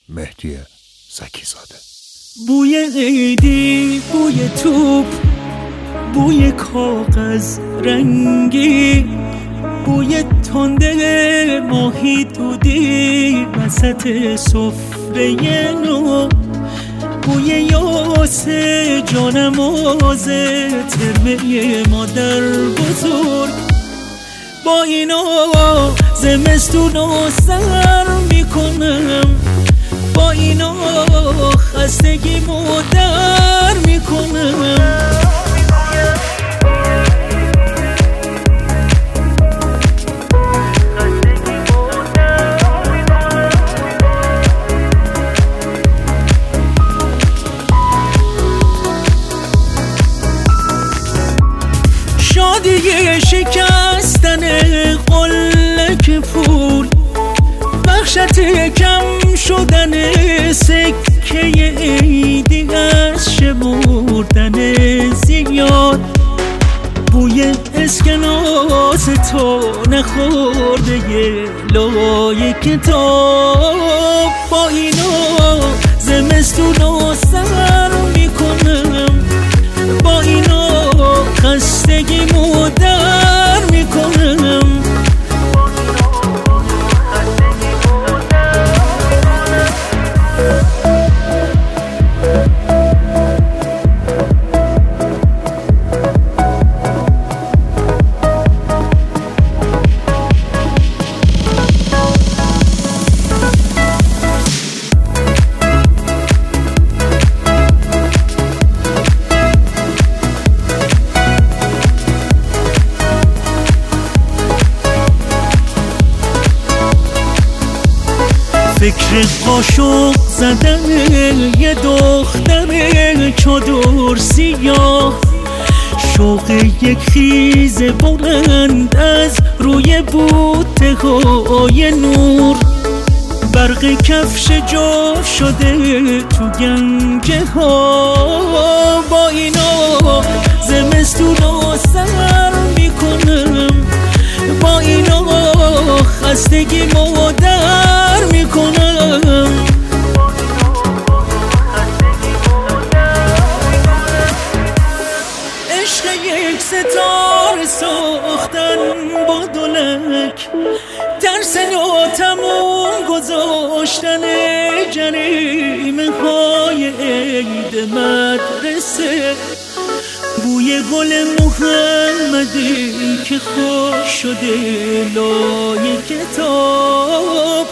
مهدی زکی‌زاده. بوی عیدی، بوی توپ، بوی کاغذ رنگی، بوی تنده ماهی دودی وسط سفره نو، بوی یاس جانماز ترمه مادر بزرگ. با اینا زمستونو سر میکنم، با اینا خستگیمو در میکنم. شادی شکستن قلک پول، وحشت کم شدن سکه عیدی از شمردن زیاد، بوی اسکناس تو نخورده لای کتاب. با اینا زمستونو سر میکنم، با اینا خستگیمو در میکنم. فکر قاشق زدن یه دختر چادر سیاه، شوق یک خیز بلند از روی بوته های نور، برق کفش جا شده تو گنجه ها. با اینا زمستونو سر میکنم، با اینا خستگیمو در میکنم. عشق یک ستاره ساختن با دولک، ترس و تموم گذاشتن جریمه های عید مدرسه، بوی گل محمدی که خوش شده لای کتاب.